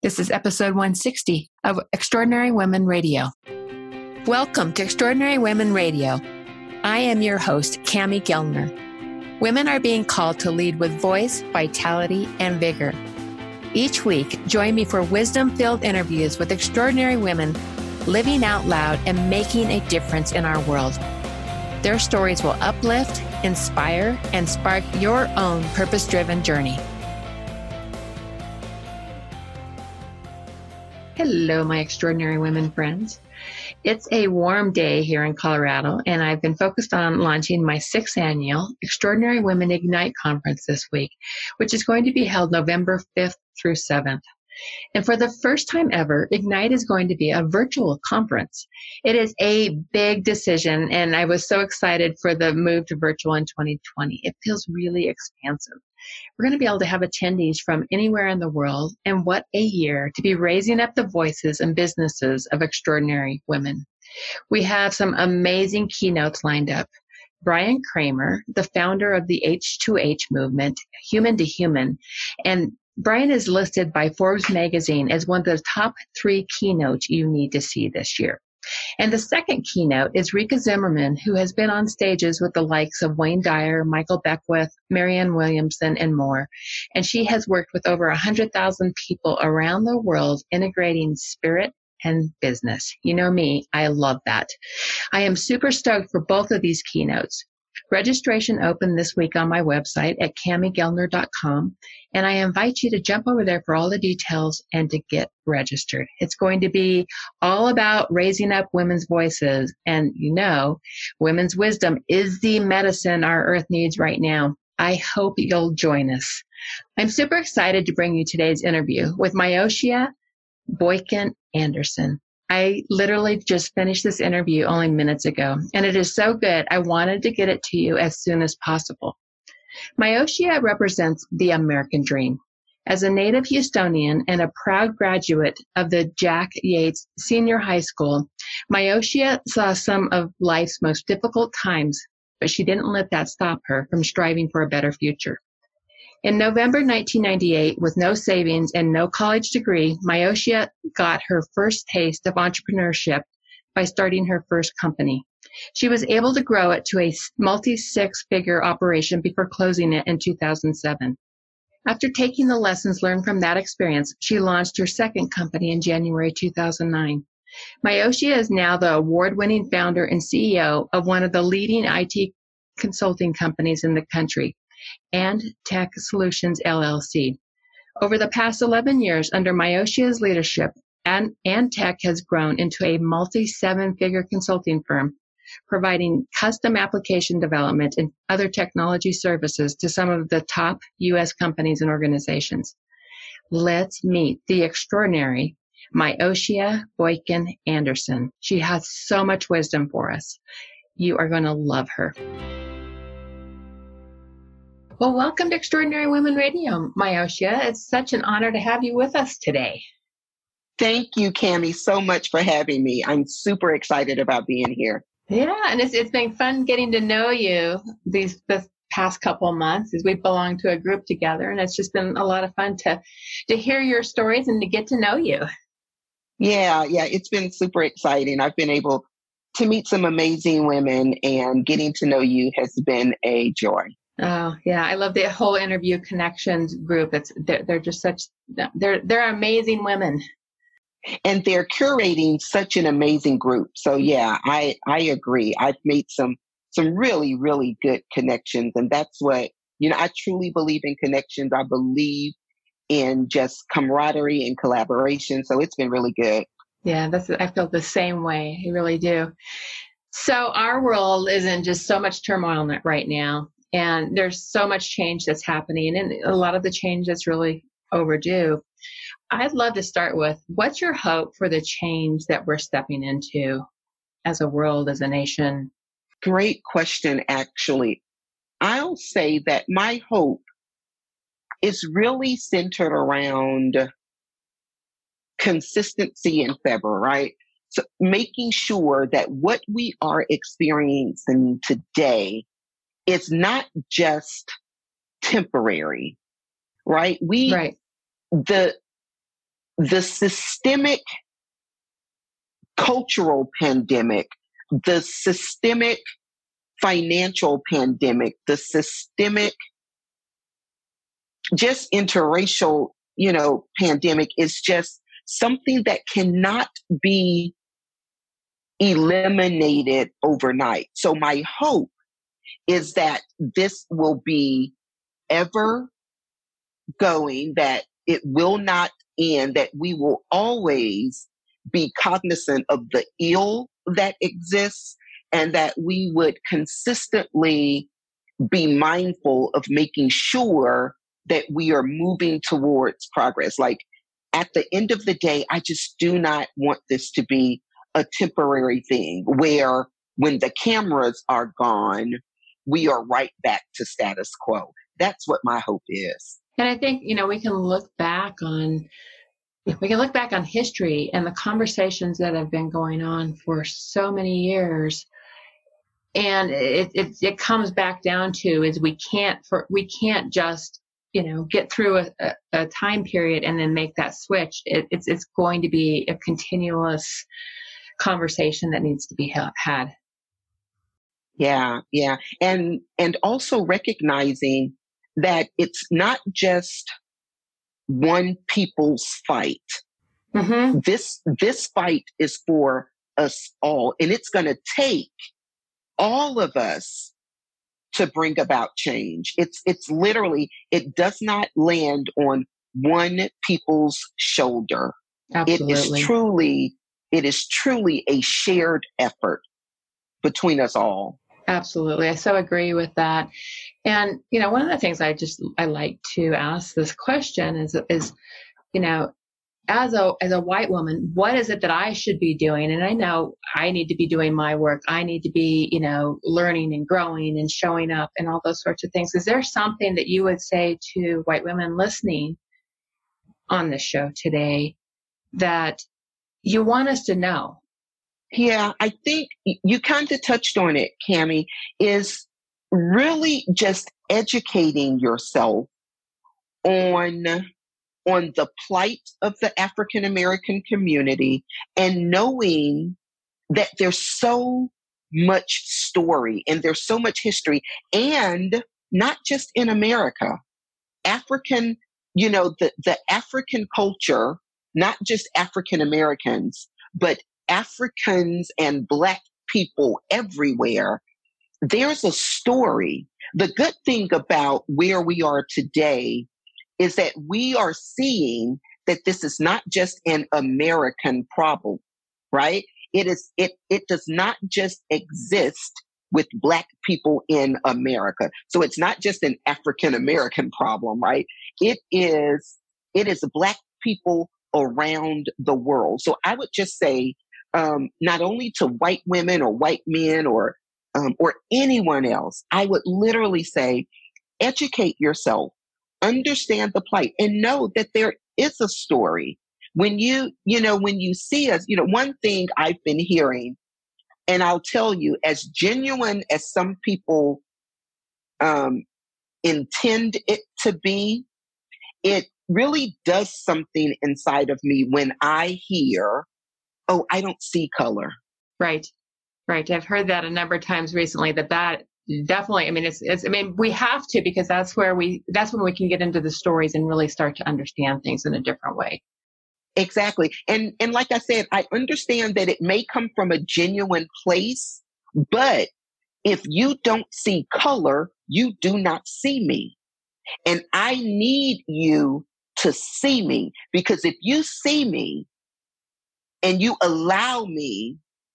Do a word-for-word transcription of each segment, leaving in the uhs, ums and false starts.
This is episode one sixty of Extraordinary Women Radio. Welcome to Extraordinary Women Radio. I am your host, Cami Gellner. Women are being called to lead with voice, vitality, and vigor. Each week, join me for wisdom-filled interviews with extraordinary women living out loud and making a difference in our world. Their stories will uplift, inspire, and spark your own purpose-driven journey. Hello, my extraordinary women friends. It's a warm day here in Colorado, and I've been focused on launching my sixth annual Extraordinary Women Ignite conference this week, which is going to be held November fifth through seventh. And for the first time ever, Ignite is going to be a virtual conference. It is a big decision, and I was so excited for the move to virtual in twenty twenty. It feels really expansive. We're going to be able to have attendees from anywhere in the world, and what a year to be raising up the voices and businesses of extraordinary women. We have some amazing keynotes lined up. Brian Kramer, the founder of the H two H movement, Human to Human, and Brian is listed by Forbes magazine as one of the top three keynotes you need to see this year. And the second keynote is Rika Zimmerman, who has been on stages with the likes of Wayne Dyer, Michael Beckwith, Marianne Williamson, and more. And she has worked with over one hundred thousand people around the world integrating spirit and business. You know me, I love that. I am super stoked for both of these keynotes. Registration opened this week on my website at cami gellner dot com, and I invite you to jump over there for all the details and to get registered. It's going to be all about raising up women's voices, and you know, women's wisdom is the medicine our earth needs right now. I hope you'll join us. I'm super excited to bring you today's interview with Myoshia Boykin Anderson. I literally just finished this interview only minutes ago, and it is so good, I wanted to get it to you as soon as possible. Myoshia represents the American dream. As a native Houstonian and a proud graduate of the Jack Yates Senior High School, Myoshia saw some of life's most difficult times, but she didn't let that stop her from striving for a better future. In November nineteen ninety-eight, with no savings and no college degree, Myoshia got her first taste of entrepreneurship by starting her first company. She was able to grow it to a multi-six-figure operation before closing it in two thousand seven. After taking the lessons learned from that experience, she launched her second company in January two thousand nine. Myoshia is now the award-winning founder and C E O of one of the leading I T consulting companies in the country, And Tech Solutions, L L C. Over the past eleven years, under Myoshia's leadership, and Tech has grown into a multi-seven-figure consulting firm, providing custom application development and other technology services to some of the top U S companies and organizations. Let's meet the extraordinary Myoshia Boykin Anderson. She has so much wisdom for us. You are going to love her. Well, welcome to Extraordinary Women Radio, Myoshia. It's such an honor to have you with us today. Thank you, Cami, so much for having me. I'm super excited about being here. Yeah, and it's it's been fun getting to know you these this past couple of months as we belong to a group together, and it's just been a lot of fun to to hear your stories and to get to know you. Yeah, yeah, it's been super exciting. I've been able to meet some amazing women, and getting to know you has been a joy. Oh yeah, I love the whole Interview Connections group. It's they're, they're just such they're they're amazing women, and they're curating such an amazing group. So yeah, I I agree. I've made some some really really good connections, and that's what you know. I truly believe in connections. I believe in just camaraderie and collaboration. So it's been really good. Yeah, that's I feel the same way. I really do. So our world is in just so much turmoil right now. And there's so much change that's happening, and a lot of the change that's really overdue. I'd love to start with, what's your hope for the change that we're stepping into as a world, as a nation? Great question, actually. I'll say that my hope is really centered around consistency and fervor, right? So making sure that what we are experiencing today is not just temporary, right? We, right. the, the systemic cultural pandemic, the systemic financial pandemic, the systemic just interracial, you know, pandemic is just something that cannot be eliminated overnight. So my hope is that this will be ever going, that it will not end, that we will always be cognizant of the ill that exists, and that we would consistently be mindful of making sure that we are moving towards progress. Like, at the end of the day, I just do not want this to be a temporary thing where when the cameras are gone, we are right back to status quo. That's what my hope is. And I think, you know, we can look back on we can look back on history and the conversations that have been going on for so many years. And it it, it comes back down to is we can't for we can't just, you know, get through a, a, a time period and then make that switch. It, it's it's going to be a continuous conversation that needs to be had. Yeah, yeah. And and also recognizing that it's not just one people's fight. Mm-hmm. This this fight is for us all, and it's going to take all of us to bring about change. It's it's literally, it does not land on one people's shoulder. Absolutely. It is truly, it is truly a shared effort between us all. Absolutely. I so agree with that. And, you know, one of the things I just, I like to ask this question is, is, you know, as a, as a white woman, what is it that I should be doing? And I know I need to be doing my work. I need to be, you know, learning and growing and showing up and all those sorts of things. Is there something that you would say to white women listening on this show today that you want us to know? Yeah, I think you kind of touched on it, Cammie, is really just educating yourself on, on the plight of the African American community, and knowing that there's so much story and there's so much history, and not just in America. African, you know, the, the African culture, not just African Americans, but Africans and Black people everywhere, there's a story. The good thing about where we are today is that we are seeing that this is not just an American problem, right? It is, it, it does not just exist with Black people in America. So it's not just an African American problem, right? It is, it is Black people around the world. So I would just say, Um, not only to white women or white men or um, or anyone else, I would literally say, educate yourself, understand the plight, and know that there is a story. When you, you know, when you see us, you know, one thing I've been hearing, and I'll tell you, as genuine as some people um, intend it to be, it really does something inside of me when I hear, oh, I don't see color. Right. Right. I've heard that a number of times recently, that that definitely, I mean, it's, it's, I mean, we have to, because that's where we, that's when we can get into the stories and really start to understand things in a different way. Exactly. And, and like I said, I understand that it may come from a genuine place, but if you don't see color, you do not see me. And I need you to see me, because if you see me, and you allow me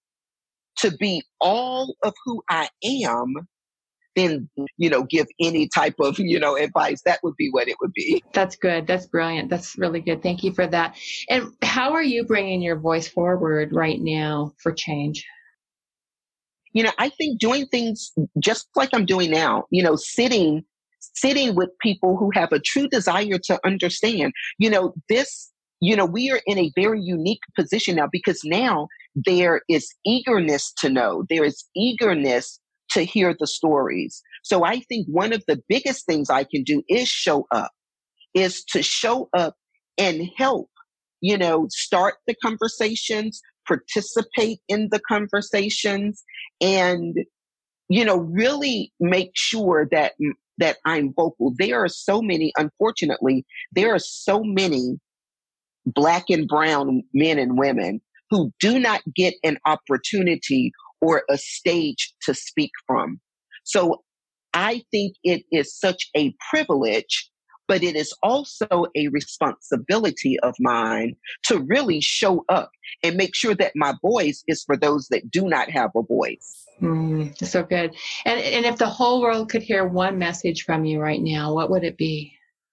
to be all of who I am, then, you know, give any type of, you know, advice. That would be what it would be. That's good. That's brilliant. That's really good. Thank you for that. And how are you bringing your voice forward right now for change? You know, I think doing things just like I'm doing now, you know, sitting, sitting with people who have a true desire to understand, you know, this, you know, we are in a very unique position now, because now there is eagerness to know, there is eagerness to hear the stories. So I think one of the biggest things I can do is show up, is to show up and help, you know, start the conversations, participate in the conversations, and, you know, really make sure that, that I'm vocal. There are so many, unfortunately, there are so many Black and brown men and women who do not get an opportunity or a stage to speak from. So I think it is such a privilege, but it is also a responsibility of mine to really show up and make sure that my voice is for those that do not have a voice. Mm, so good. And, and if the whole world could hear one message from you right now, what would it be?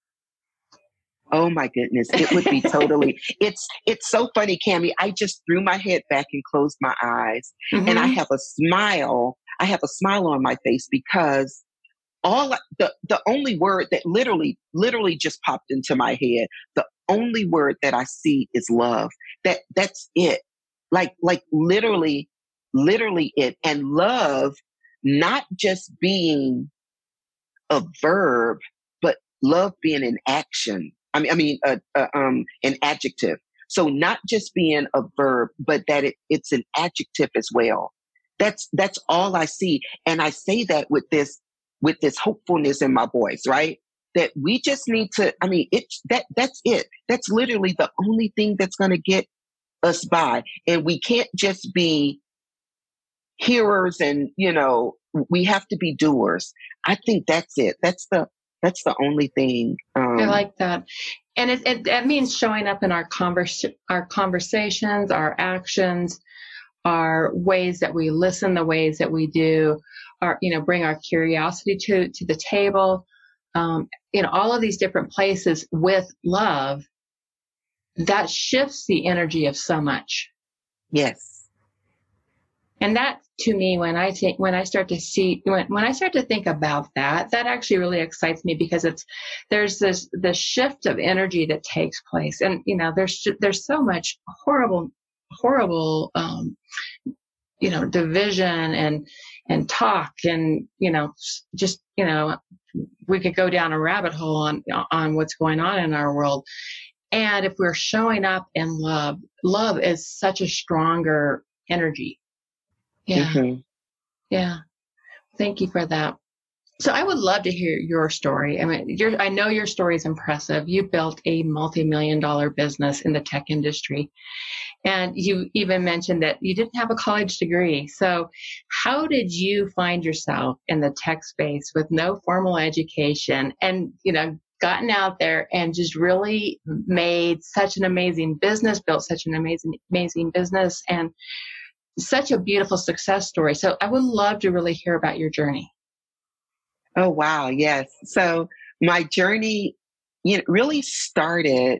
Oh my goodness, it would be totally, it's it's so funny, Cami. I just threw my head back and closed my eyes. Mm-hmm. And I have a smile. I have a smile on my face because all the, the only word that literally, literally just popped into my head, the only word that I see is love. That that's it. Like, like literally, literally it. And love, not just being a verb, but love being an action. I mean, I mean, uh, uh, um, an adjective. So not just being a verb, but that it, it's an adjective as well. That's, that's all I see. And I say that with this, with this hopefulness in my voice, right? That we just need to, I mean, it's that, that's it. That's literally the only thing that's going to get us by. And we can't just be hearers and, you know, we have to be doers. I think that's it. That's the, That's the only thing. Um, I like that. And it, it, that means showing up in our convers- our conversations, our actions, our ways that we listen, the ways that we do, our, you know, bring our curiosity to, to the table, um, you know, all of these different places with love, that shifts the energy of so much. Yes. And that, to me, when I think, when I start to see, when, when I start to think about that, that actually really excites me because it's, there's this, the shift of energy that takes place. And, you know, there's, there's so much horrible, horrible, um, you know, division and, and talk and, you know, just, you know, we could go down a rabbit hole on, on what's going on in our world. And if we're showing up in love, love is such a stronger energy. Yeah. Mm-hmm. Yeah. Thank you for that. So I would love to hear your story. I mean, your, I know your story is impressive. You built a multi-million dollar business in the tech industry. And you even mentioned that you didn't have a college degree. So how did you find yourself in the tech space with no formal education and, you know, gotten out there and just really made such an amazing business, built such an amazing, amazing business and such a beautiful success story. So I would love to really hear about your journey. Oh, wow. Yes. So my journey, you know, really started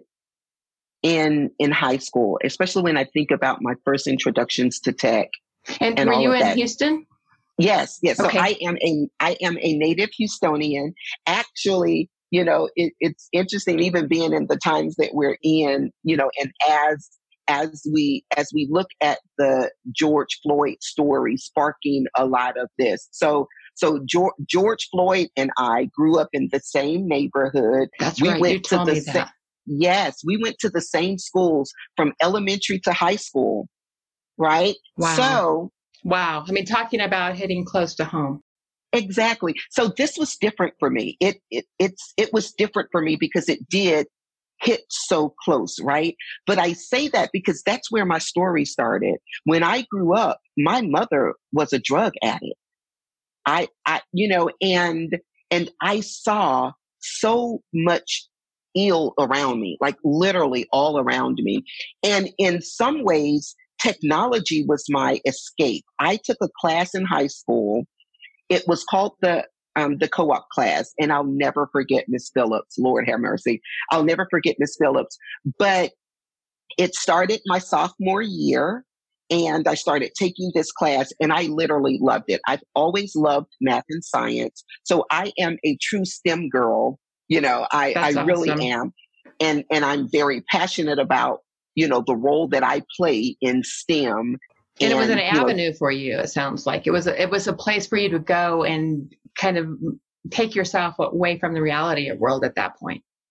in, in high school, especially when I think about my first introductions to tech. And, and were you in that. Houston? Yes. Yes. Okay. So I am a, I am a native Houstonian. Actually, you know, it, it's interesting, even being in the times that we're in, you know, and as As we as we look at the George Floyd story sparking a lot of this. So so George, George Floyd and I grew up in the same neighborhood. That's we right. Went you told to me the that. Sa- yes, we went to the same schools from elementary to high school. Right. Wow. So wow. I mean, talking about hitting close to home. Exactly. So this was different for me. It it it's it was different for me because it did hit so close, right? But I say that because that's where my story started. When I grew up, my mother was a drug addict. I, I, you know, and, and I saw so much ill around me, like literally all around me. And in some ways, technology was my escape. I took a class in high school. It was called the Um, the co-op class. And I'll never forget Miss Phillips. Lord have mercy. I'll never forget Miss Phillips. But it started my sophomore year and I started taking this class and I literally loved it. I've always loved math and science. So I am a true STEM girl. You know, I, I really awesome. am. And, and I'm very passionate about, you know, the role that I play in STEM. And, and it was an avenue know, for you, it sounds like. It was a, it was a place for you to go and kind of take yourself away from the reality of world at that point.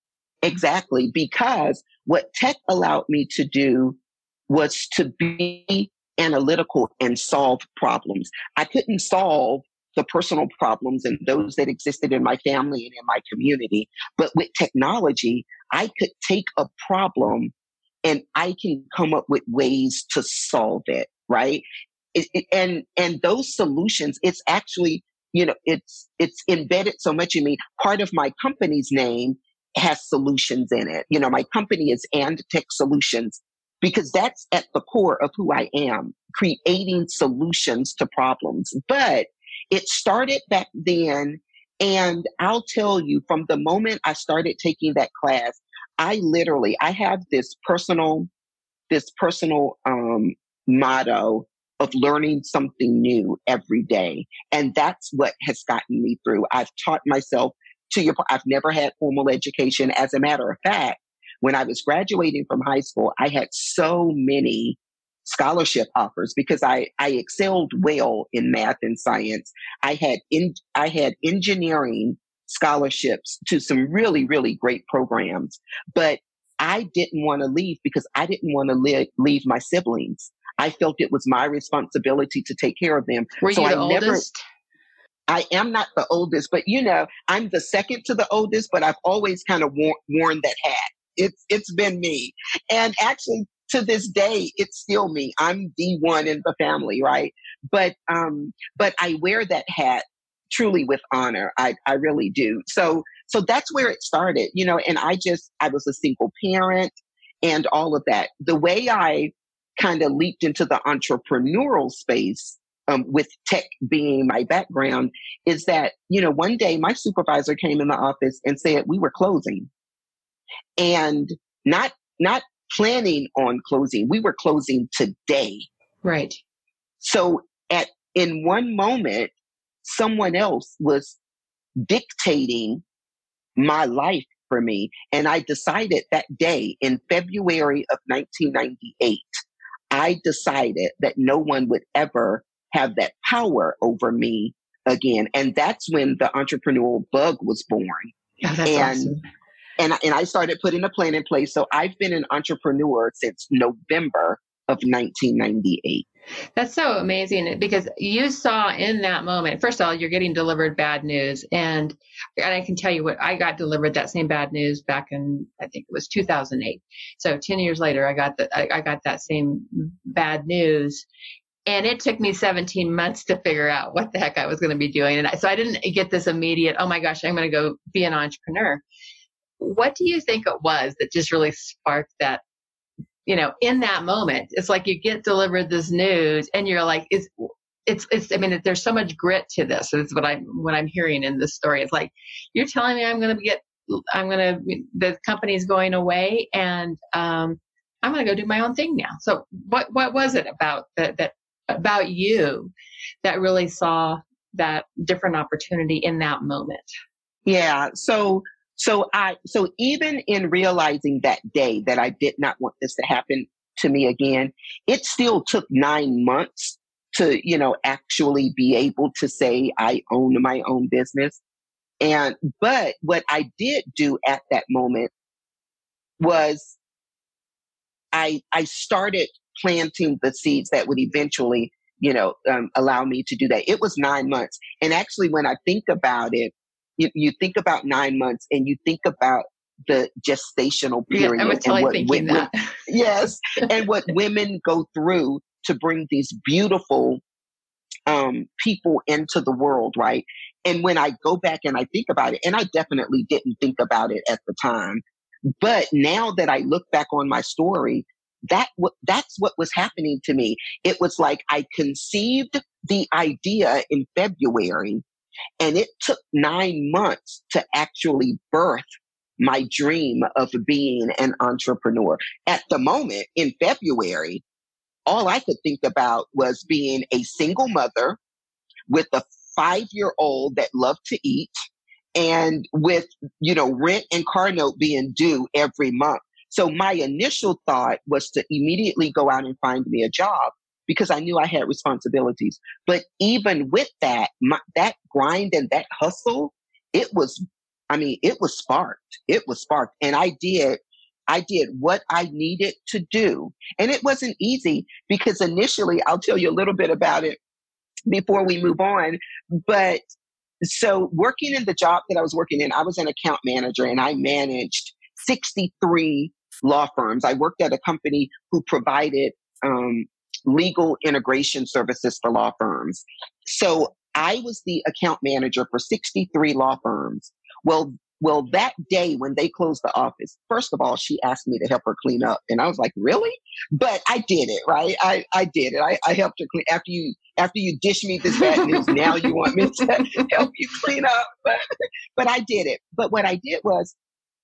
Exactly. Because what tech allowed me to do was to be analytical and solve problems. I couldn't solve the personal problems and those that existed in my family and in my community. But with technology, I could take a problem and I can come up with ways to solve it, right? It, it- and and those solutions, it's actually, you know, it's it's embedded so much in me. Part of my company's name has solutions in it. You know, my company is And Tech Solutions because that's at the core of who I am, creating solutions to problems. But it started back then. And I'll tell you, from the moment I started taking that class, I literally, I have this personal, this personal um, motto of learning something new every day. And that's what has gotten me through. I've taught myself to your point, I've never had formal education. As a matter of fact, when I was graduating from high school, I had so many scholarship offers because I, I excelled well in math and science. I had in, I had engineering scholarships to some really, really great programs, but I didn't want to leave because I didn't want to li- leave my siblings. I felt it was my responsibility to take care of them. Were So you I the never, oldest? I am not the oldest, but you know, I'm the second to the oldest, but I've always kind of wor- worn that hat. It's, it's been me. And actually to this day, it's still me. I'm the one in the family, right? But, um, but I wear that hat truly with honor. I, I really do. So, so that's where it started, you know, and I just, I was a single parent and all of that. The way I kind of leaped into the entrepreneurial space, um, with tech being my background, is that, you know, one day my supervisor came in the office and said we were closing and not, not planning on closing. We were closing today. Right. So at, in one moment, someone else was dictating my life for me. And I decided that day in February of nineteen ninety-eight, I decided that no one would ever have that power over me again. And that's when the entrepreneurial bug was born. Oh, that's And awesome. and and I started putting a plan in place. So I've been an entrepreneur since November of nineteen ninety-eight. That's so amazing because you saw in that moment, first of all, you're getting delivered bad news. And, and I can tell you what, I got delivered that same bad news back in, I think it was two thousand eight. So ten years later, I got the, I, I got that same bad news. And it took me seventeen months to figure out what the heck I was going to be doing. And I, so I didn't get this immediate, oh my gosh, I'm going to go be an entrepreneur. What do you think it was that just really sparked that? You know, in that moment, it's like you get delivered this news and you're like, it's, it's, it's, I mean, there's so much grit to this. It's what I'm, what I'm hearing in this story. It's like, you're telling me I'm going to get, I'm going to, the company's going away and, um, I'm going to go do my own thing now. So what, what was it about that, that about you that really saw that different opportunity in that moment? Yeah. So, so I, so even in realizing that day that I did not want this to happen to me again, it still took nine months to, you know, actually be able to say I own my own business. And, but what I did do at that moment was I, I started planting the seeds that would eventually, you know, um, allow me to do that. It was nine months. And actually, when I think about it, you, you think about nine months and you think about the gestational period yeah, I was and totally what, thinking what, that. yes, and what women go through to bring these beautiful um, people into the world, right? And when I go back and I think about it, and I definitely didn't think about it at the time, but now that I look back on my story, that w- that's what was happening to me. It was like I conceived the idea in February, and it took nine months to actually birth my dream of being an entrepreneur. At the moment in February, all I could think about was being a single mother with a five year old that loved to eat and with, you know, rent and car note being due every month. So my initial thought was to immediately go out and find me a job because I knew I had responsibilities. But even with that, my, that grind and that hustle, it was I mean, it was sparked. It was sparked. And I did, I did what I needed to do. And it wasn't easy because initially, I'll tell you a little bit about it before we move on. But so working in the job that I was working in, I was an account manager and I managed sixty-three law firms. I worked at a company who provided um, legal integration services for law firms. So I was the account manager for sixty-three law firms. Well, well, that day when they closed the office, first of all, she asked me to help her clean up. And I was like, really? But I did it, right? I, I did it. I, I helped her clean after you, after you dish me this bad news. Now you want me to help you clean up. But, but I did it. But what I did was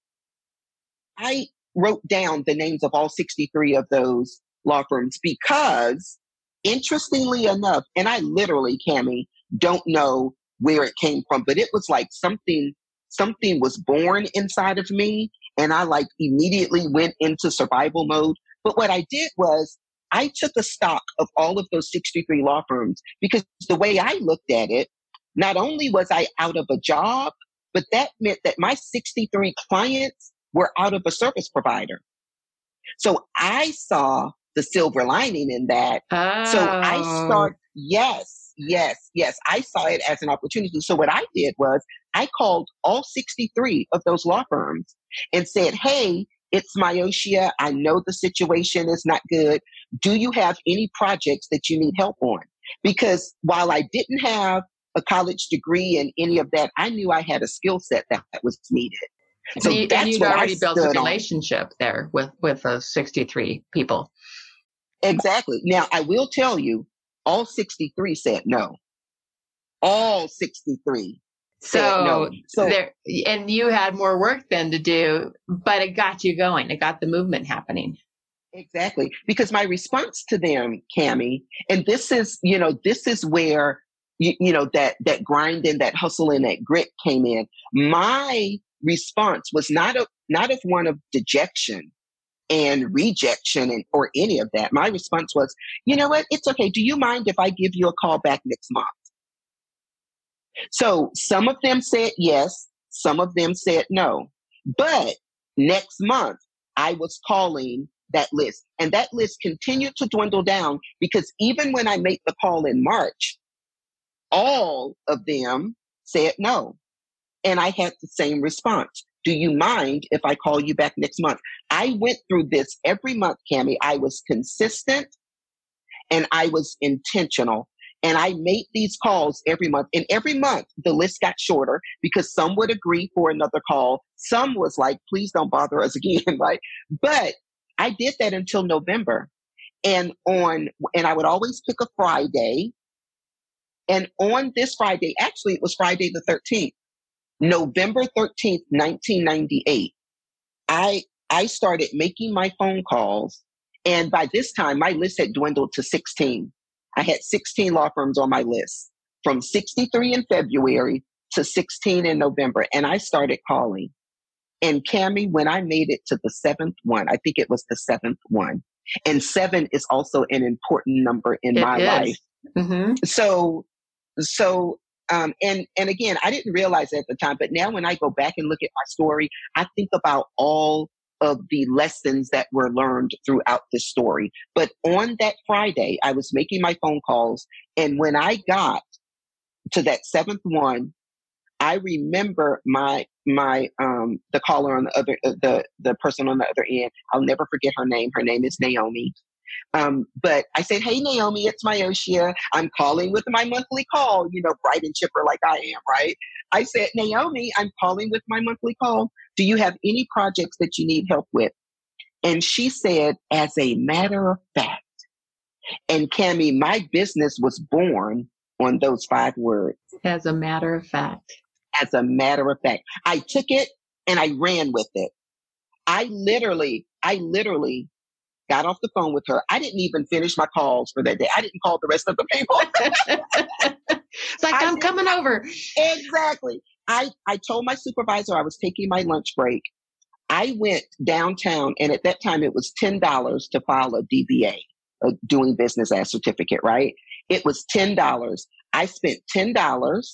I wrote down the names of all sixty-three of those law firms because interestingly enough, and I literally, Cammie, don't know where it came from, but it was like something something was born inside of me and I like immediately went into survival mode. But what I did was I took a stock of all of those sixty-three law firms because the way I looked at it, not only was I out of a job, but that meant that my sixty-three clients were out of a service provider. So I saw the silver lining in that. Oh. So I started, yes, yes, yes. I saw it as an opportunity. So what I did was I called all sixty-three of those law firms and said, hey, it's Myoshia. I know the situation is not good. Do you have any projects that you need help on? Because while I didn't have a college degree and any of that, I knew I had a skill set that, that was needed. So and, you, that's and you'd what already I built a stood on. relationship there with, with those sixty-three people. Exactly. Now, I will tell you, all sixty-three said no. All sixty-three So, said no. So there, and you had more work then to do, but it got you going. It got the movement happening. exactly. Because my response to them, Cammie, and this is, you know, this is where, you, you know, that, that grind and that hustle and that grit came in. My response was not a, not of one of dejection and rejection and or any of that. My response was, you know what? It's okay. Do you mind if I give you a call back next month? So some of them said yes. Some of them said no. But next month, I was calling that list. And that list continued to dwindle down because even when I made the call in March, all of them said no. And I had the same response. Do you mind if I call you back next month? I went through this every month, Cammie. I was consistent and I was intentional. And I made these calls every month. And every month, the list got shorter because some would agree for another call. Some was like, please don't bother us again, right? But I did that until November. And on, and I would always pick a Friday. And on this Friday, actually, it was Friday the thirteenth, November thirteenth, nineteen ninety-eight, I, I started making my phone calls. And by this time, my list had dwindled to sixteen. I had sixteen law firms on my list from sixty-three in February to sixteen in November. And I started calling. And Cammie, when I made it to the seventh one, I think it was the seventh one. And seven is also an important number in It my is. life. Mm-hmm. So, so, um, and, and again, I didn't realize it at the time, but now when I go back and look at my story, I think about all of the lessons that were learned throughout this story. But on that Friday, I was making my phone calls. And when I got to that seventh one, I remember my, my, um, the caller on the other, uh, the, the person on the other end. I'll never forget her name. Her name is Naomi. Um, but I said, hey, Naomi, it's Myoshia. I'm calling with my monthly call, you know, bright and chipper like I am, right? I said, Naomi, I'm calling with my monthly call. Do you have any projects that you need help with? And she said, as a matter of fact. And Cammie, my business was born on those five words. As a matter of fact. As a matter of fact. I took it and I ran with it. I literally, I literally got off the phone with her. I didn't even finish my calls for that day. I didn't call the rest of the people. It's like, I'm coming over. Exactly. I, I told my supervisor I was taking my lunch break. I went downtown, and at that time it was ten dollars to file a D B A, a doing business as certificate, right? It was ten dollars. I spent ten dollars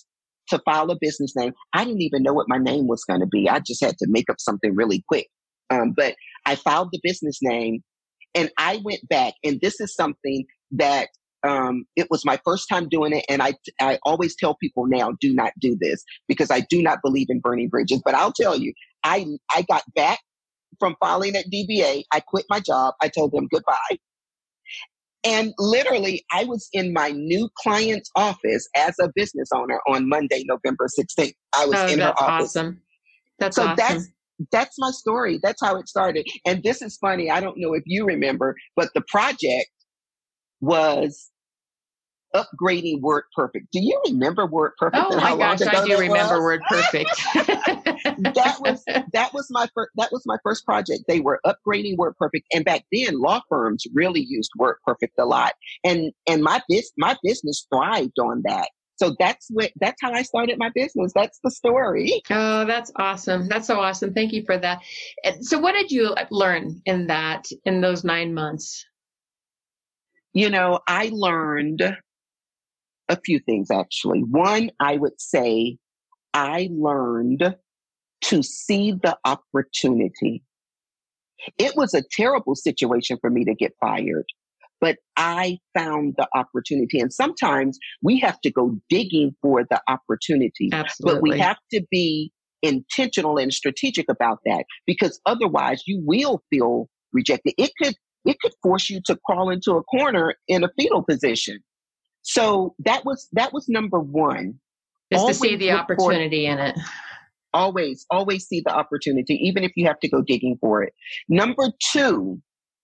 to file a business name. I didn't even know what my name was going to be. I just had to make up something really quick. Um, but I filed the business name, and I went back, and this is something that um, it was my first time doing it. And I, I always tell people now, do not do this, because I do not believe in burning bridges. But I'll tell you, I, I got back from filing at D B A. I quit my job. I told them goodbye. And literally, I was in my new client's office as a business owner on Monday, November sixteenth. I was Oh, in her that's office. awesome. That's So awesome. that's that's my story. That's how it started. And this is funny. I don't know if you remember, but the project was upgrading WordPerfect. Do you remember WordPerfect Oh and my how long gosh, ago I do that remember was? WordPerfect. that was that was my first that was my first project. They were upgrading WordPerfect, and back then law firms really used WordPerfect a lot. And and my bis- my business thrived on that. So that's what that's how I started my business. That's the story. Oh, that's awesome. That's so awesome. Thank you for that. And so what did you learn in that, in those nine months? You know, I learned a few things, actually. One, I would say I learned to see the opportunity. It was a terrible situation for me to get fired, but I found the opportunity. And sometimes we have to go digging for the opportunity, Absolutely. but we have to be intentional and strategic about that, because otherwise you will feel rejected. It could, it could force you to crawl into a corner in a fetal position. So that was, that was number one. Is Always to see the look for- opportunity in it. Always, always see the opportunity, even if you have to go digging for it. Number two,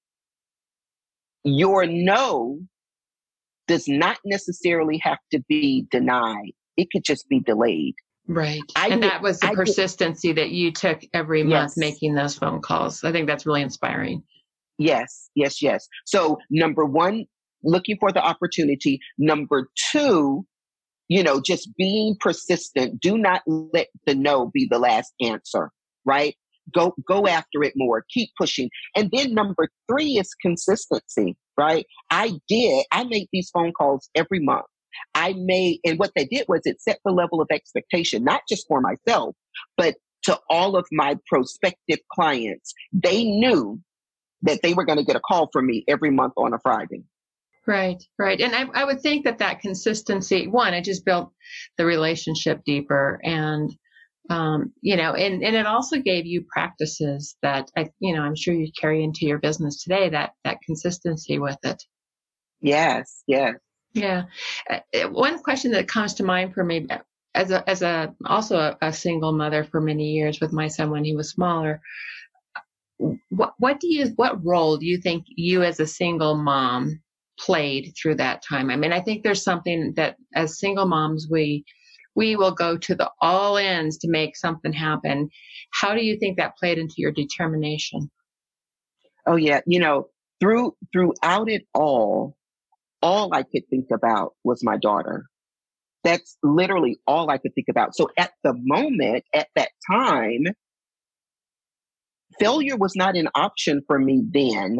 your no does not necessarily have to be denied. It could just be delayed. Right. I and did- that was the I did- persistency that you took every month Yes. making those phone calls. I think that's really inspiring. Yes, yes, yes. So number one, looking for the opportunity. Number two, you know, just being persistent. Do not let the no be the last answer, right? Go, go after it more, keep pushing. And then number three is consistency, right? I did, I made these phone calls every month. I made, and what they did was it set the level of expectation, not just for myself, but to all of my prospective clients. They knew that they were going to get a call from me every month on a Friday. Right, right. And I, I would think that that consistency, one, it just built the relationship deeper. And, um, you know, and, and it also gave you practices that, I, you know, I'm sure you carry into your business today, that, that consistency with it. Yes, yes. Yeah. Uh, one question that comes to mind for me as a, as a, also a, a single mother for many years with my son when he was smaller, what, what do you, what role do you think you as a single mom played through that time? I mean, I think there's something that as single moms, we, we will go to the all ends to make something happen. How do you think that played into your determination? Oh yeah. You know, through, throughout it all, all I could think about was my daughter. That's literally all I could think about. So at the moment, at that time, failure was not an option for me then.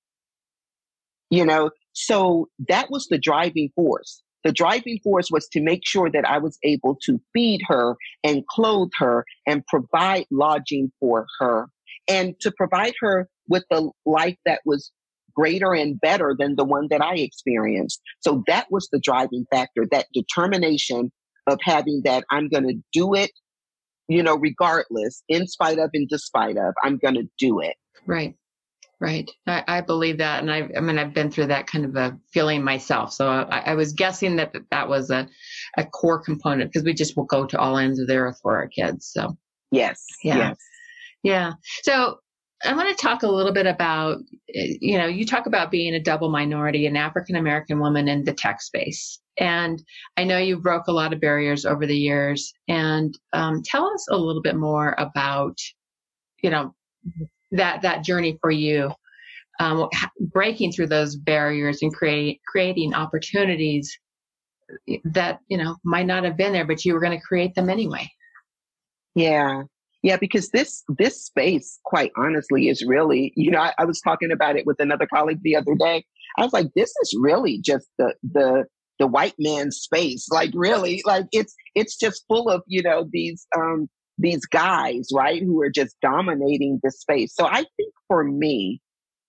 You know, so that was the driving force. The driving force was to make sure that I was able to feed her and clothe her and provide lodging for her, and to provide her with a life that was greater and better than the one that I experienced. So that was the driving factor, that determination of having that I'm going to do it, you know, regardless, in spite of and despite of, I'm going to do it. Right. Right. I, I believe that. And I, I mean, I've been through that kind of a feeling myself. So I, I was guessing that that was a, a core component, because we just will go to all ends of the earth for our kids. So yes. Yeah. Yes. Yeah. So I want to talk a little bit about, you know, you talk about being a double minority, an African-American woman in the tech space. And I know you broke a lot of barriers over the years. And um, tell us a little bit more about, you know, that, that journey for you, um, breaking through those barriers and creating, creating opportunities that, you know, might not have been there, but you were going to create them anyway. Yeah. Yeah, because this this space, quite honestly, is really, you know, I, I was talking about it with another colleague the other day. I was like, this is really just the the the white man's space. Like really, like it's it's just full of, you know, these um these guys, right, who are just dominating the space. So I think for me,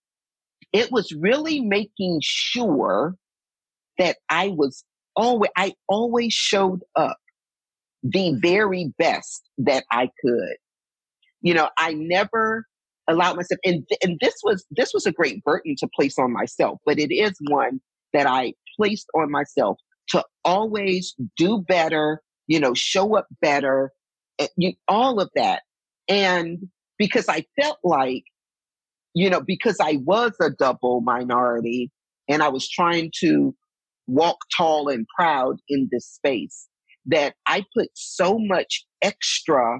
it was really making sure that I was always I always showed up the very best that I could. You know, I never allowed myself, and and this was this was a great burden to place on myself, but it is one that I placed on myself to always do better, you know, show up better, eh, you, all of that. And because I felt like, you know, because I was a double minority and I was trying to walk tall and proud in this space, that I put so much extra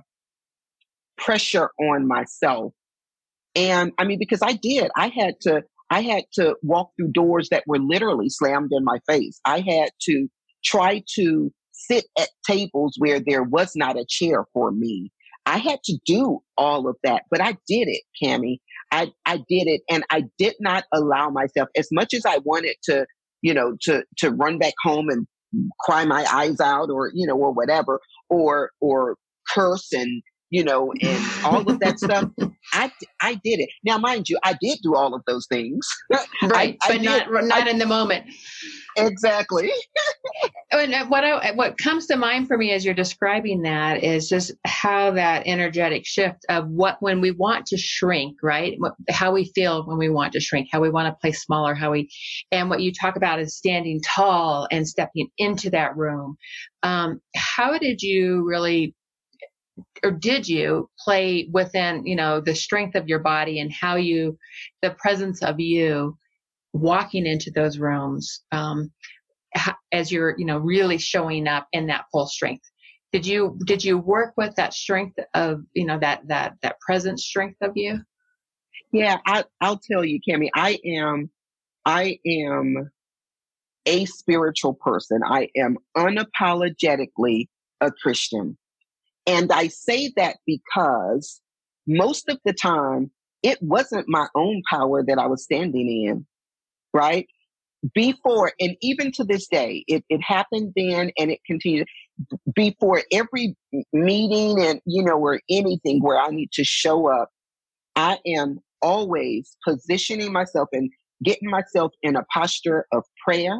pressure on myself. And I mean, because I did, I had to, I had to walk through doors that were literally slammed in my face. I had to try to sit at tables where there was not a chair for me. I had to do all of that, but I did it, Cammie. I, I did it, and I did not allow myself, as much as I wanted to, you know, to, to run back home and cry my eyes out, or, you know, or whatever, or, or curse and, you know, and all of that stuff. I, I did it. Now, mind you, I did do all of those things. Right. I, I but did, not, not I, in the moment. Exactly. And what I, what comes to mind for me as you're describing that is just how that energetic shift of what, when we want to shrink, right? What, how we feel when we want to shrink, how we want to play smaller, how we, and what you talk about is standing tall and stepping into that room. Um, how did you really, or did you play within, you know, the strength of your body and how you, the presence of you walking into those rooms, um, as you're, you know, really showing up in that full strength? Did you, did you work with that strength of, you know, that, that, that present strength of you? Yeah, I, I'll tell you, Cammie, I am, I am a spiritual person. I am unapologetically a Christian. And I say that because most of the time, it wasn't my own power that I was standing in, right? Before, and even to this day, it, it happened then and it continued. Before every meeting and, you know, or anything where I need to show up, I am always positioning myself and getting myself in a posture of prayer.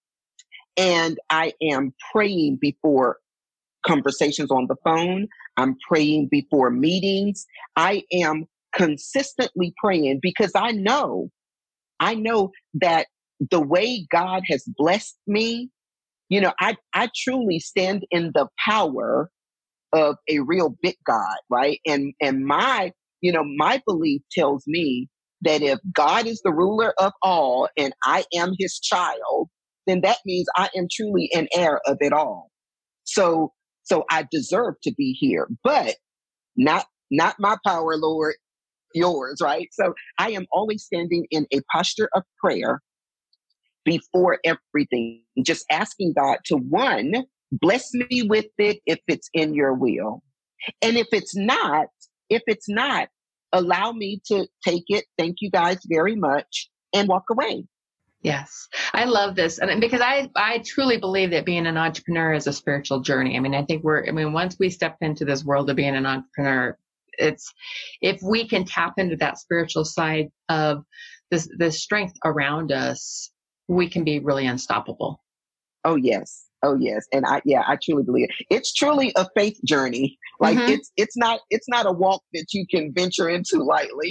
And I am praying before conversations on the phone. I'm praying before meetings. I am consistently praying because I know, I know that the way God has blessed me, you know, I, I truly stand in the power of a real big God, right? And, and my, you know, my belief tells me that if God is the ruler of all and I am his child, then that means I am truly an heir of it all. So, so I deserve to be here, but not, not my power, Lord, yours, right? So I am always standing in a posture of prayer before everything, just asking God to, one, bless me with it if it's in your will. And if it's not, if it's not, allow me to take it. Thank you guys very much, and walk away. Yes. I love this. And because I, I truly believe that being an entrepreneur is a spiritual journey. I mean, I think we're, I mean, once we step into this world of being an entrepreneur, it's, if we can tap into that spiritual side of this, the strength around us, we can be really unstoppable. Oh, yes. Oh, yes. And I, yeah, I truly believe it. It's truly a faith journey. Like mm-hmm. it's, it's not, it's not a walk that you can venture into lightly.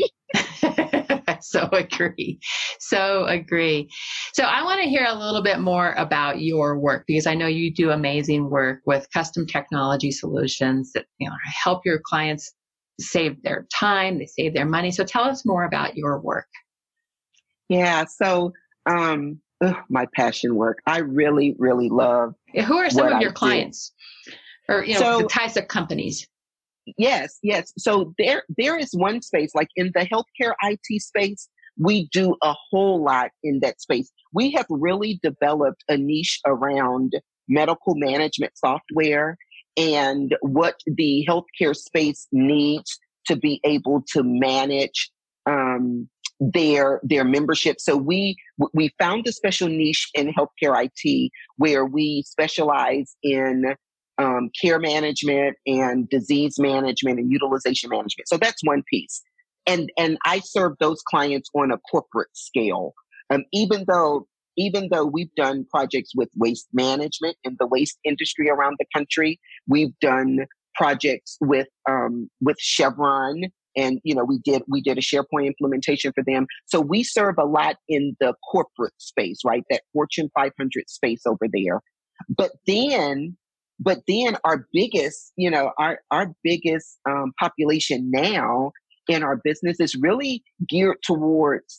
So agree. So agree. So I want to hear a little bit more about your work, because I know you do amazing work with custom technology solutions that, you know, help your clients save their time, they save their money. So tell us more about your work. Yeah. So, um, ugh, my passion work. I really, really love. Who are some of your I clients, do. Or, you know, so, the types of companies? Yes, yes. So there, there is one space, like in the healthcare I T space, we do a whole lot in that space. We have really developed a niche around medical management software and what the healthcare space needs to be able to manage um, their their membership. So we we found a special niche in healthcare I T where we specialize in um, care management and disease management and utilization management. So that's one piece. And and I serve those clients on a corporate scale. Um, even though even though we've done projects with waste management in the waste industry around the country, we've done projects with um, with Chevron. And, you know, we did, we did a SharePoint implementation for them. So we serve a lot in the corporate space, right? That Fortune five hundred space over there. But then, but then our biggest, you know, our, our biggest um, population now in our business is really geared towards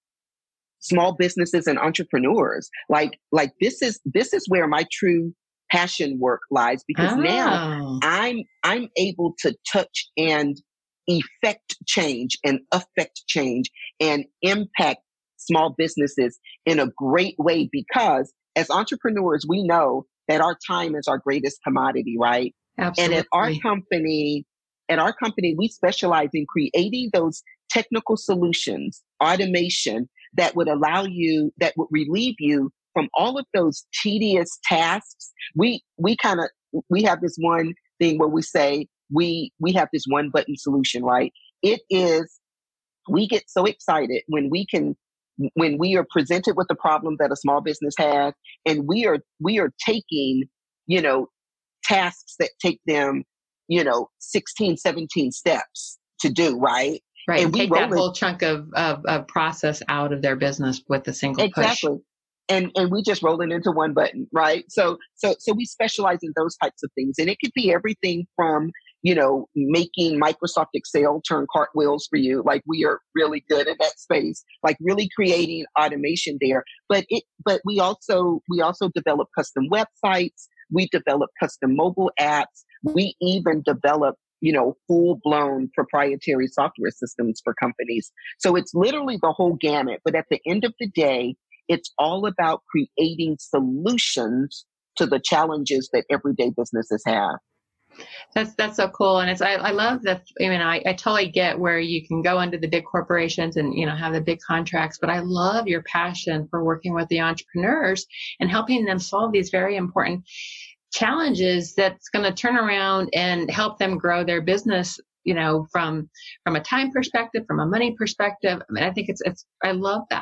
small businesses and entrepreneurs. Like, like this is, this is where my true passion work lies, because Oh. now I'm, I'm able to touch and effect change and affect change and impact small businesses in a great way, because as entrepreneurs, we know that our time is our greatest commodity, right? Absolutely. And at our company, at our company, we specialize in creating those technical solutions, automation that would allow you, that would relieve you from all of those tedious tasks. We, we kind of, we have this one thing where we say, we, we have this one button solution, right? It is, we get so excited when we can, when we are presented with a problem that a small business has, and we are, we are taking, you know, tasks that take them, you know, sixteen, seventeen steps to do, right? Right. And we Take that roll it- whole chunk of, of, of process out of their business with a single push. Exactly. And, and we just roll it into one button, right? So, so, so we specialize in those types of things. And it could be everything from, you know, making Microsoft Excel turn cartwheels for you. Like, we are really good at that space, like really creating automation there. But it, but we also, we also develop custom websites. We develop custom mobile apps. We even develop, you know, full blown proprietary software systems for companies. So it's literally the whole gamut. But at the end of the day, it's all about creating solutions to the challenges that everyday businesses have. That's that's so cool, and it's I, I love that. I mean, I, I totally get where you can go into the big corporations and, you know, have the big contracts, but I love your passion for working with the entrepreneurs and helping them solve these very important challenges that's going to turn around and help them grow their business. You know, from from a time perspective, from a money perspective. I mean, I think it's it's I love that.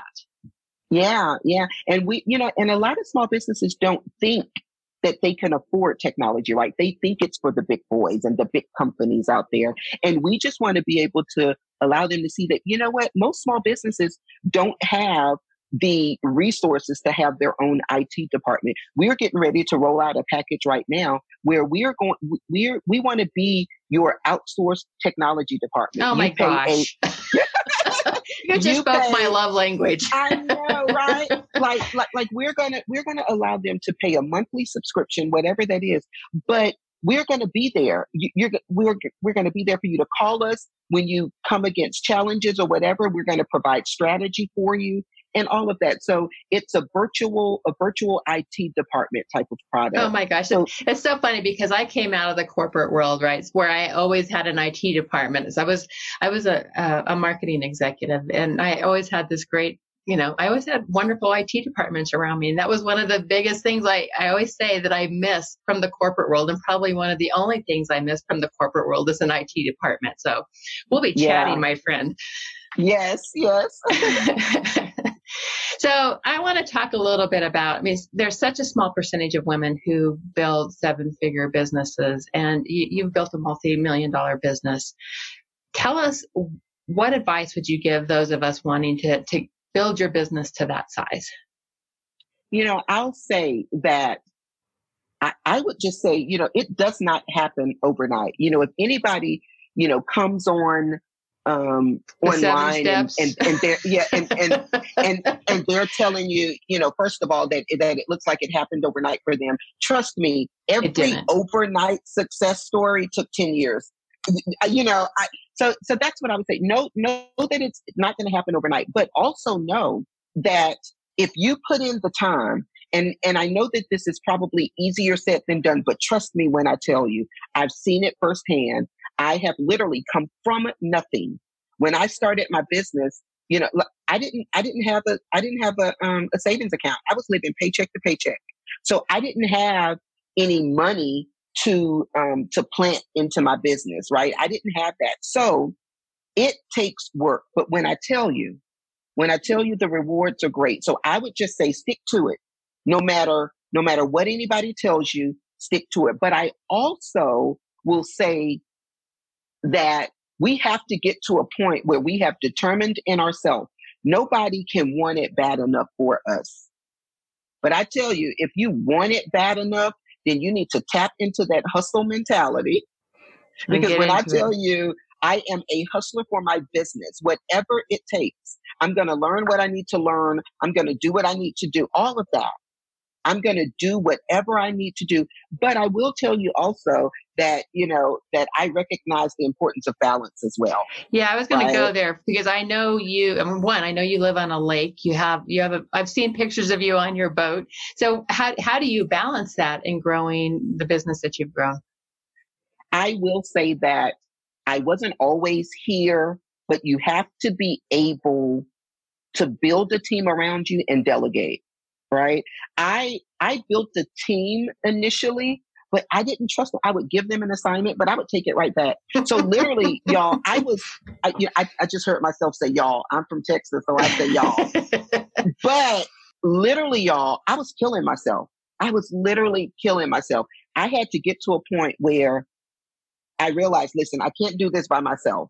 Yeah, yeah. And we, you know, and a lot of small businesses don't think that they can afford technology, right? They think it's for the big boys and the big companies out there. And we just want to be able to allow them to see that, you know what, most small businesses don't have the resources to have their own I T department. We're getting ready to roll out a package right now where we're going, we're, we want to be your outsourced technology department. Oh my gosh. A, you just you spoke pay, my love language. I know, right? Like, like, like we're gonna we're gonna allow them to pay a monthly subscription, whatever that is. But we're gonna be there. You, you're we're we're gonna be there for you to call us when you come against challenges or whatever. We're gonna provide strategy for you and all of that. So it's a virtual a virtual I T department type of product. Oh my gosh. So, it's so funny because I came out of the corporate world, right? Where I always had an I T department. So I was, I was a, a, a marketing executive, and I always had this great, you know, I always had wonderful I T departments around me. And that was one of the biggest things I, I always say that I miss from the corporate world. And probably one of the only things I miss from the corporate world is an I T department. So we'll be chatting, yeah. my friend. Yes, yes. So I want to talk a little bit about, I mean, there's such a small percentage of women who build seven-figure businesses, and you, you've built a multi-million dollar business. Tell us, what advice would you give those of us wanting to, to build your business to that size? You know, I'll say that I, I would just say, you know, it does not happen overnight. You know, if anybody, you know, comes on um, The online and, and, and they're, yeah, and, and, and, and they're telling you, you know, first of all, that, that it looks like it happened overnight for them. Trust me, every overnight success story took ten years. You know, I, so, so that's what I would say. Know, know that it's not going to happen overnight, but also know that if you put in the time, and, and I know that this is probably easier said than done, but trust me when I tell you, I've seen it firsthand. I have literally come from nothing. When I started my business, You know, like, I didn't, I didn't have a, I didn't have a, um, a savings account. I was living paycheck to paycheck. So I didn't have any money to, um, to plant into my business, right? I didn't have that. So it takes work. But when I tell you, when I tell you the rewards are great. So I would just say stick to it. No matter, no matter what anybody tells you, stick to it. But I also will say that we have to get to a point where we have determined in ourselves, nobody can want it bad enough for us. But I tell you, if you want it bad enough, then you need to tap into that hustle mentality. Because when I tell it. you, I am a hustler for my business, whatever it takes, I'm going to learn what I need to learn. I'm going to do what I need to do, all of that. I'm going to do whatever I need to do. But I will tell you also that, you know, that I recognize the importance of balance as well. Yeah, I was going right? to go there because I know you, I mean, one, I know you live on a lake. You have, you have a, I've seen pictures of you on your boat. So how, how do you balance that in growing the business that you've grown? I will say that I wasn't always here, but you have to be able to build a team around you and delegate. Right. I, I built the team initially, but I didn't trust them. I would give them an assignment, but I would take it right back. So literally, y'all, I was, I, you know, I, I just heard myself say, y'all, I'm from Texas. So I say y'all, but literally, y'all, I was killing myself. I was literally killing myself. I had to get to a point where I realized, listen, I can't do this by myself.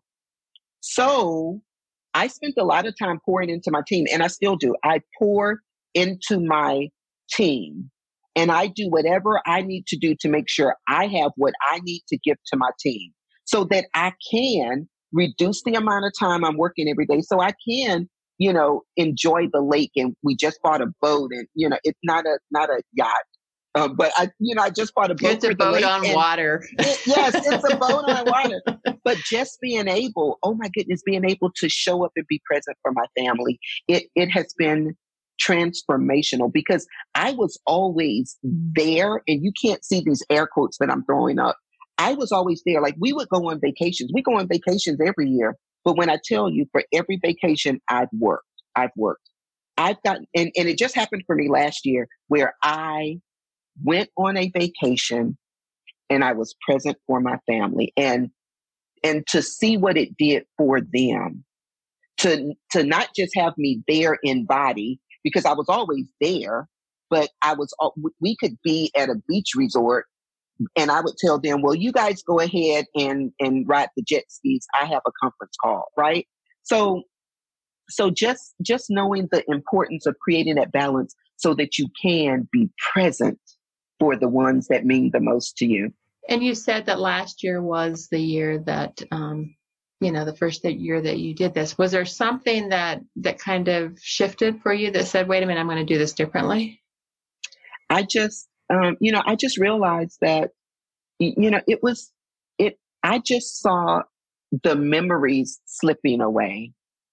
So I spent a lot of time pouring into my team, and I still do. I pour into my team, and I do whatever I need to do to make sure I have what I need to give to my team so that I can reduce the amount of time I'm working every day. So I can, you know, enjoy the lake. And we just bought a boat, and, you know, it's not a, not a yacht. Um, but I, you know, I just bought a boat. It's a for boat the lake, on water. It, yes, it's a boat on water. But just being able, oh my goodness, being able to show up and be present for my family, it it has been transformational because I was always there, and you can't see these air quotes that I'm throwing up. I was always there. Like, we would go on vacations. We go on vacations every year. But when I tell you, for every vacation, I've worked. I've worked. I've gotten, and, and it just happened for me last year where I went on a vacation and I was present for my family, and and to see what it did for them, to to not just have me there in body, because I was always there, but I was, we could be at a beach resort and I would tell them, well, you guys go ahead and and ride the jet skis. I have a conference call, right? So so just just knowing the importance of creating that balance so that you can be present for the ones that mean the most to you. And you said that last year was the year that, um, you know, the first year that you did this. Was there something that that kind of shifted for you that said, wait a minute, I'm going to do this differently? I just, um, you know, I just realized that, you know, it was, it, I just saw the memories slipping away.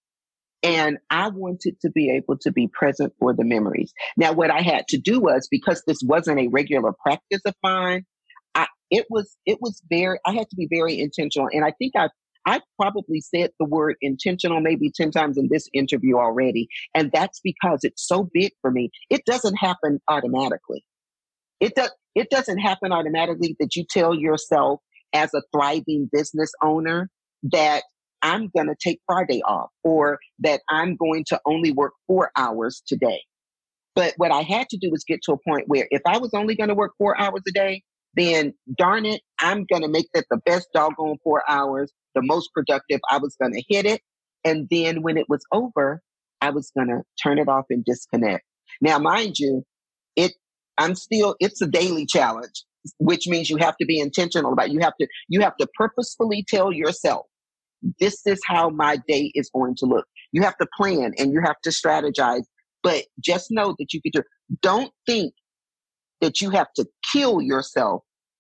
And I wanted to be able to be present for the memories. Now, what I had to do was, because this wasn't a regular practice of mine, I, it was, it was very, I had to be very intentional. And I think I, I probably said the word intentional maybe ten times in this interview already. And that's because it's so big for me. It doesn't happen automatically. It does, it doesn't happen automatically that you tell yourself as a thriving business owner that I'm going to take Friday off, or that I'm going to only work four hours today. But what I had to do was get to a point where if I was only going to work four hours a day, then darn it, I'm going to make that the best doggone four hours, the most productive. I was going to hit it. And then when it was over, I was going to turn it off and disconnect. Now, mind you, it, I'm still, it's a daily challenge, which means you have to be intentional about it. You have to, you have to purposefully tell yourself, this is how my day is going to look. You have to plan and you have to strategize, but just know that you can do it. Don't think that you have to kill yourself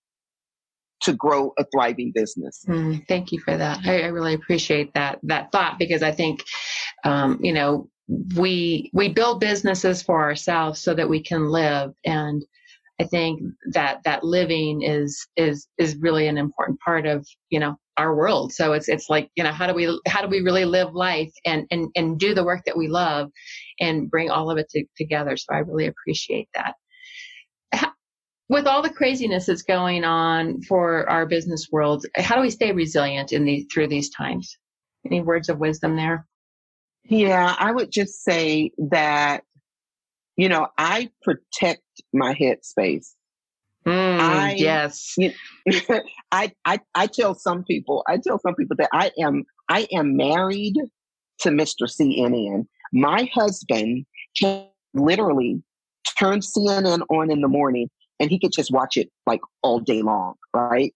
to grow a thriving business. Mm, thank you for that. I, I really appreciate that, that thought, because I think, um, you know, we, we build businesses for ourselves so that we can live. And I think that that living is, is, is really an important part of, you know, our world. So it's it's like, you know, how do we how do we really live life and and and do the work that we love and bring all of it to, together. So I really appreciate that. How, with all the craziness that's going on for our business world, how do we stay resilient in the through these times? Any words of wisdom there? Yeah, I would just say that, you know, I protect my headspace. Mm, I, yes. you know, I, I, I tell some people, I tell some people that I am, I am married to Mister C N N. My husband can literally turn C N N on in the morning and he could just watch it like all day long. Right.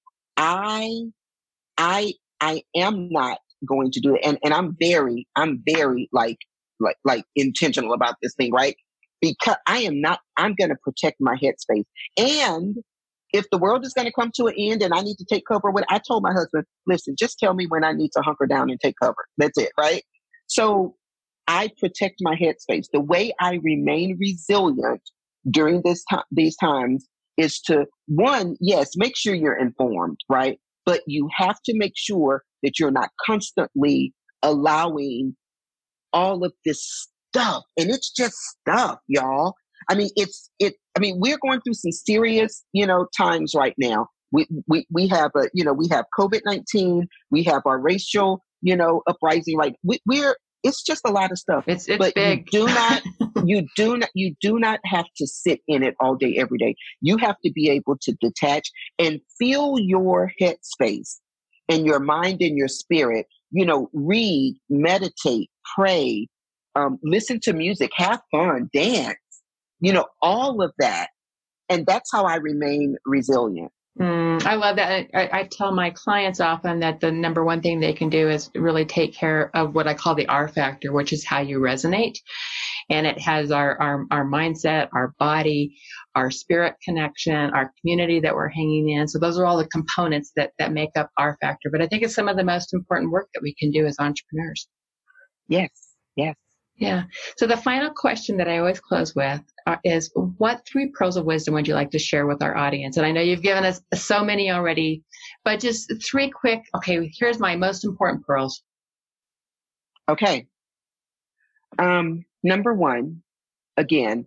I, I, I am not going to do it. And, and I'm very, I'm very like, like, like intentional about this thing. Right. Because I am not, I'm going to protect my headspace. And if the world is going to come to an end and I need to take cover, when I told my husband, listen, just tell me when I need to hunker down and take cover. That's it. Right. So I protect my headspace. The way I remain resilient during this time, these times is to, one, yes, make sure you're informed, right? But you have to make sure that you're not constantly allowing all of this stuff. And it's just stuff, y'all. I mean, it's, it, I mean, we're going through some serious, you know, times right now. We, we, we have a, you know, we have COVID nineteen, we have our racial, you know, uprising, right? We, we're, it's just a lot of stuff. It's, it's but big. you do not, you do not, you do not have to sit in it all day, every day. You have to be able to detach and feel your headspace and your mind and your spirit, you know, read, meditate, pray, um, listen to music, have fun, dance, you know, all of that. And that's how I remain resilient. Mm, I love that. I, I tell my clients often that the number one thing they can do is really take care of what I call the R factor, which is how you resonate. And it has our, our, our mindset, our body, our spirit connection, our community that we're hanging in. So those are all the components that, that make up R factor. But I think it's some of the most important work that we can do as entrepreneurs. Yes. Yes. Yeah. So the final question that I always close with uh, is, what three pearls of wisdom would you like to share with our audience? And I know you've given us so many already, but just three quick, okay, here's my most important pearls. Okay. Um, number one, again,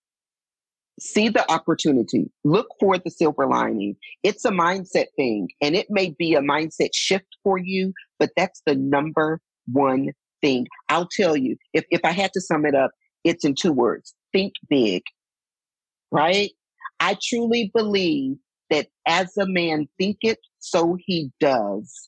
see the opportunity. Look for the silver lining. It's a mindset thing, and it may be a mindset shift for you, but that's the number one thing. I'll tell you, if, if I had to sum it up, it's in two words: think big, right? I truly believe that as a man thinketh, so he does.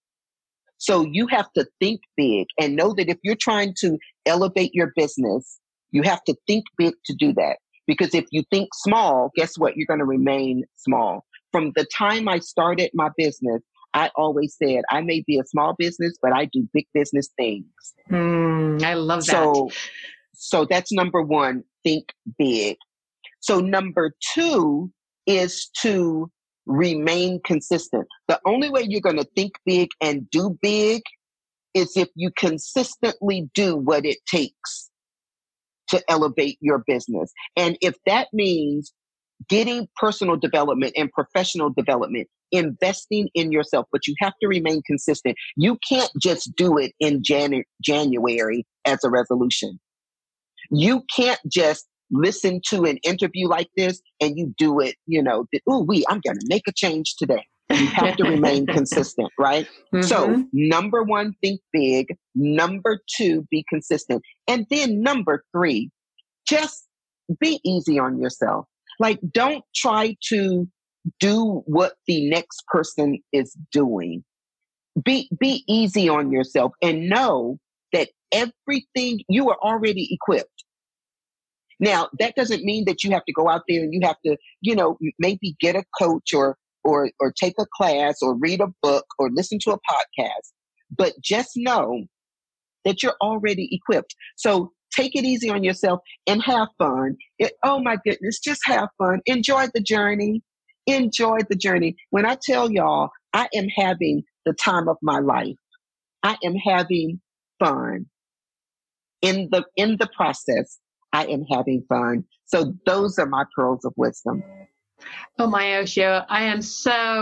So you have to think big and know that if you're trying to elevate your business, you have to think big to do that. Because if you think small, guess what? You're going to remain small. From the time I started my business, I always said, I may be a small business, but I do big business things. Mm, I love that. So, so that's number one, think big. So number two is to remain consistent. The only way you're going to think big and do big is if you consistently do what it takes to elevate your business. And if that means getting personal development and professional development, investing in yourself, but you have to remain consistent. You can't just do it in Jan- January as a resolution. You can't just listen to an interview like this and you do it, you know, oh, we, I'm going to make a change today. You have to remain consistent, right? Mm-hmm. So number one, think big. Number two, be consistent. And then number three, just be easy on yourself. Like, don't try to do what the next person is doing. Be, be easy on yourself and know that everything, you are already equipped. Now, that doesn't mean that you have to go out there and you have to, you know, maybe get a coach or, or, or take a class or read a book or listen to a podcast. But just know that you're already equipped. So take it easy on yourself and have fun. It, oh my goodness, just have fun. Enjoy the journey. Enjoy the journey. When I tell y'all, I am having the time of my life. I am having fun. In the, in the process, I am having fun. So those are my pearls of wisdom. Oh, my Oshio, I am so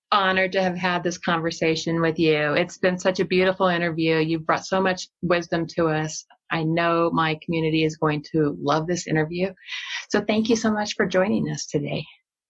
honored to have had this conversation with you. It's been such a beautiful interview. You've brought so much wisdom to us. I know my community is going to love this interview. So thank you so much for joining us today.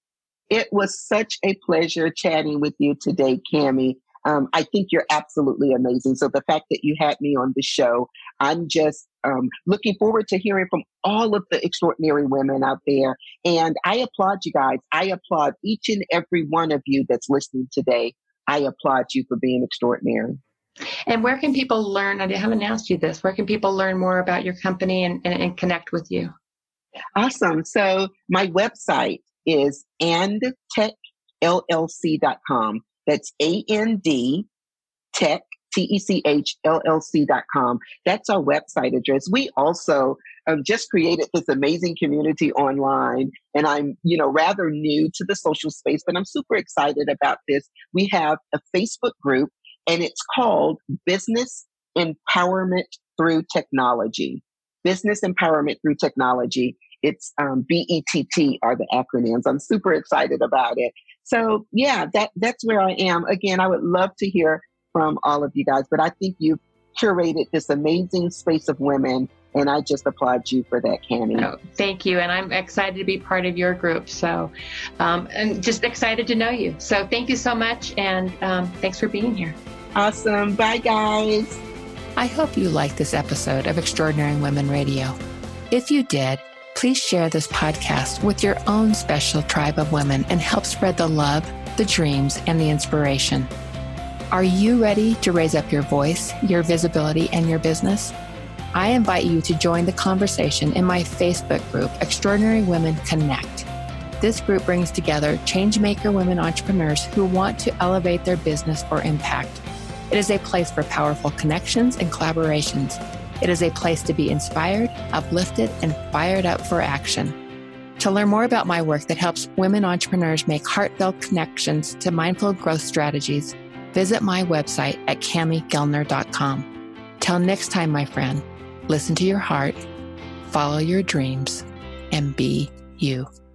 It was such a pleasure chatting with you today, Cammie. Um, I think you're absolutely amazing. So the fact that you had me on the show, I'm just um, looking forward to hearing from all of the extraordinary women out there. And I applaud you guys. I applaud each and every one of you that's listening today. I applaud you for being extraordinary. And where can people learn? I haven't asked you this. Where can people learn more about your company and, and, and connect with you? Awesome. So my website is and tech L L C dot com. That's A N D Tech, T E C H L L C dot com. That's our website address. We also um, just created this amazing community online, and I'm, you know, rather new to the social space, but I'm super excited about this. We have a Facebook group, and it's called Business Empowerment Through Technology. Business Empowerment Through Technology. It's um, B E T T are the acronyms. I'm super excited about it. So yeah, that that's where I am. Again, I would love to hear from all of you guys, but I think you've curated this amazing space of women, and I just applaud you for that, Cammie. Oh, thank you, and I'm excited to be part of your group. So, um, and just excited to know you. So thank you so much, and um, thanks for being here. Awesome. Bye, guys. I hope you liked this episode of Extraordinary Women Radio. If you did, please share this podcast with your own special tribe of women and help spread the love, the dreams, and the inspiration. Are you ready to raise up your voice, your visibility, and your business? I invite you to join the conversation in my Facebook group, Extraordinary Women Connect. This group brings together changemaker women entrepreneurs who want to elevate their business for impact. It is a place for powerful connections and collaborations. It is a place to be inspired, uplifted, and fired up for action. To learn more about my work that helps women entrepreneurs make heartfelt connections to mindful growth strategies, visit my website at cammie gellner dot com. Till next time, my friend, listen to your heart, follow your dreams, and be you.